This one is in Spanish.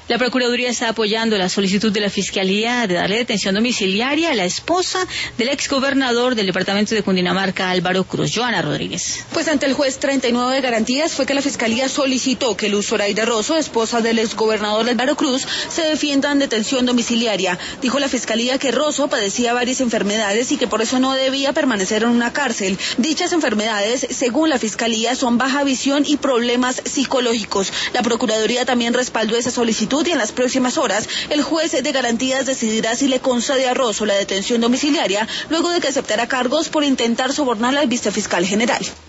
La Procuraduría está apoyando la solicitud de la Fiscalía de darle detención domiciliaria a la esposa del exgobernador del departamento de Cundinamarca, Álvaro Cruz. Joana Rodríguez. Pues ante el juez 39 de garantías fue que la Fiscalía solicitó que Luz Zoraida Rosso, esposa del exgobernador Álvaro Cruz, se defienda en detención domiciliaria. Dijo la Fiscalía que Rosso padecía varias enfermedades y que por eso no debía permanecer en una cárcel. Dichas enfermedades, según la Fiscalía, son baja visión y problemas psicológicos. La Procuraduría también respaldó esa solicitud y en las próximas horas el juez de garantías decidirá si le concede a Rosso la detención domiciliaria luego de que aceptara cargos por intentar sobornar al vicefiscal general.